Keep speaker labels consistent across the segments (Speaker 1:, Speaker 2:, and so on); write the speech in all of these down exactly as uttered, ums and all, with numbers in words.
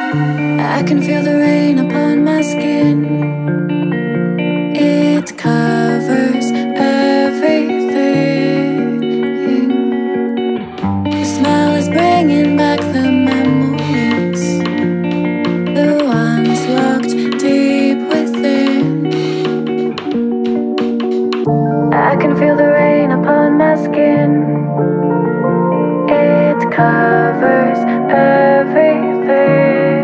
Speaker 1: I can feel the rain upon my skin. It covers everything. The smell is bringing back the memories, the ones locked deep within. I can feel the rain upon my skin. It covers everything.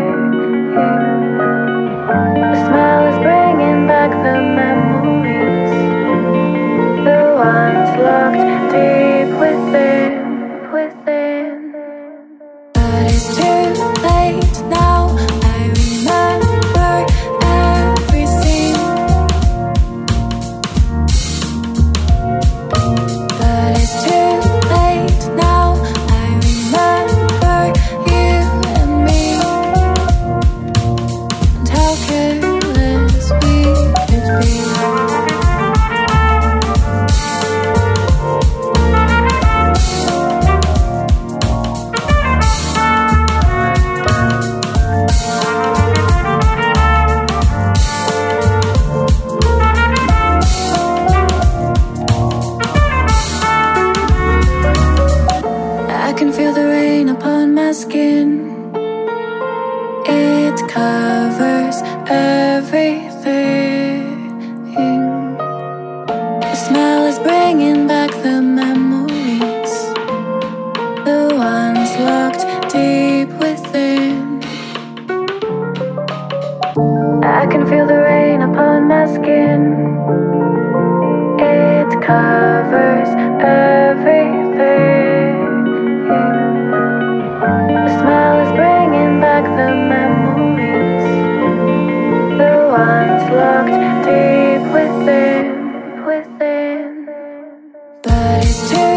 Speaker 1: The smell is bringing back the memories, the ones locked deep within, within. But it's too late now. I remember every scene. But it's too late now. I remember you and me, and how careless we could be. I can feel the rain upon my skin. It covers everything. The smell is bringing back the memories, the ones locked deep within. I can feel the rain upon my skin. It covers everything. The smell is bringing back the memories, the ones locked deep within, within. But it's too